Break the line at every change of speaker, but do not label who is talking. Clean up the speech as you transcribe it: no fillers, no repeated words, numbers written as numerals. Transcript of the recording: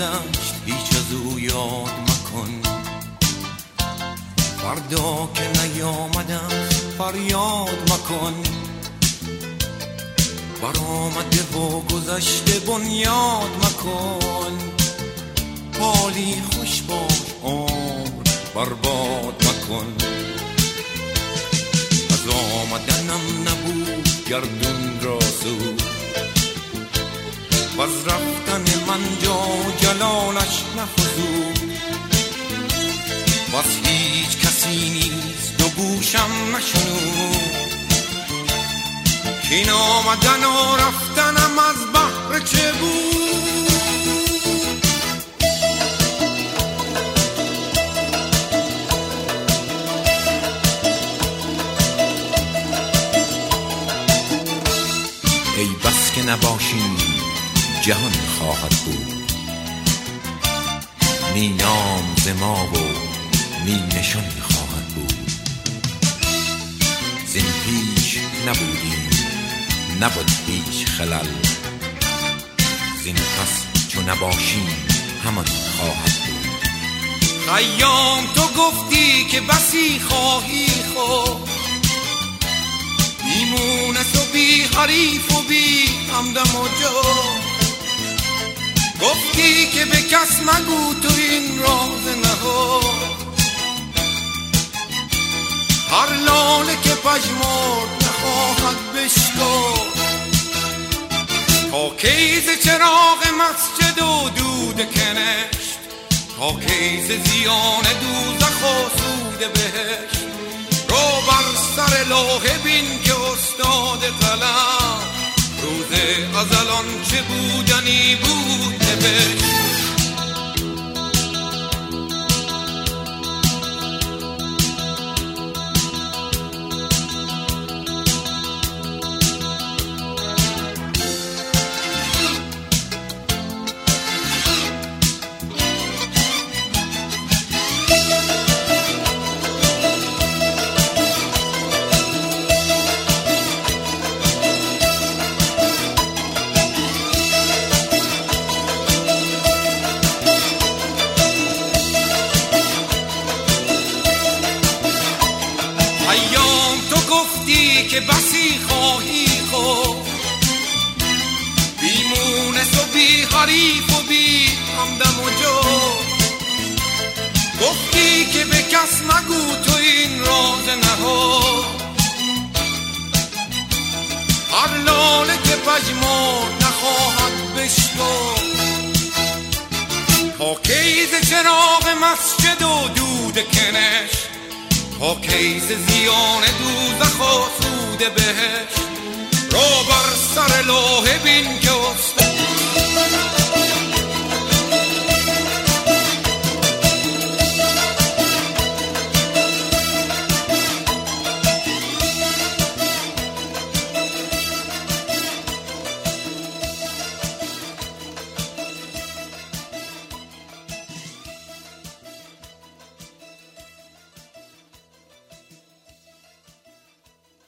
گذشت هیچ از او یاد مکن. فردا که نیامدم فریاد مکن. برآمده و گذشته بنیاد مکن. حالی خوش باش عمر برباد مکن. از آمدنم نبود گردون را سود و از رفتن من جا جلالش نفزود. و از هیچ کسی نیست دو گوشم نشنود که این آمدن و رفتنم از بحر چه بود. ای بس که نباشیم جهان خواهد بود. نی نام ز ما و نی نشان خواهد بود. زین پیش نبودیم نبود هیچ خلل. زین پس چو نباشیم همان خواهد بود. خیام تو گفتی که بسی خواهی خود. بیمونس و بی حریف و بی همدم و جو. گفتی که به کس مگو تو این راز نهفت. هر لاله که پژمرد نخواهد بشکفت. تا کی ز چراغ مسجد و دود کنشت. تا کی ز زیان دوزخ و سود بهشت. رو بر سر لوح بین که استاد قلم روز ازل آنچه بودنی بود نوشت. که بسی خواهی خود. بیمونس و بی حریف و بی همدم و جو. گفتی که به کس مگو تو این راز نهفت. هر لاله که پژمرد نخواهد بشکفت. تا کی ز چراغ مسجد و دود کنشت. تا کی ز زیان دوزخ و سود بهشت. رو بر سر لوح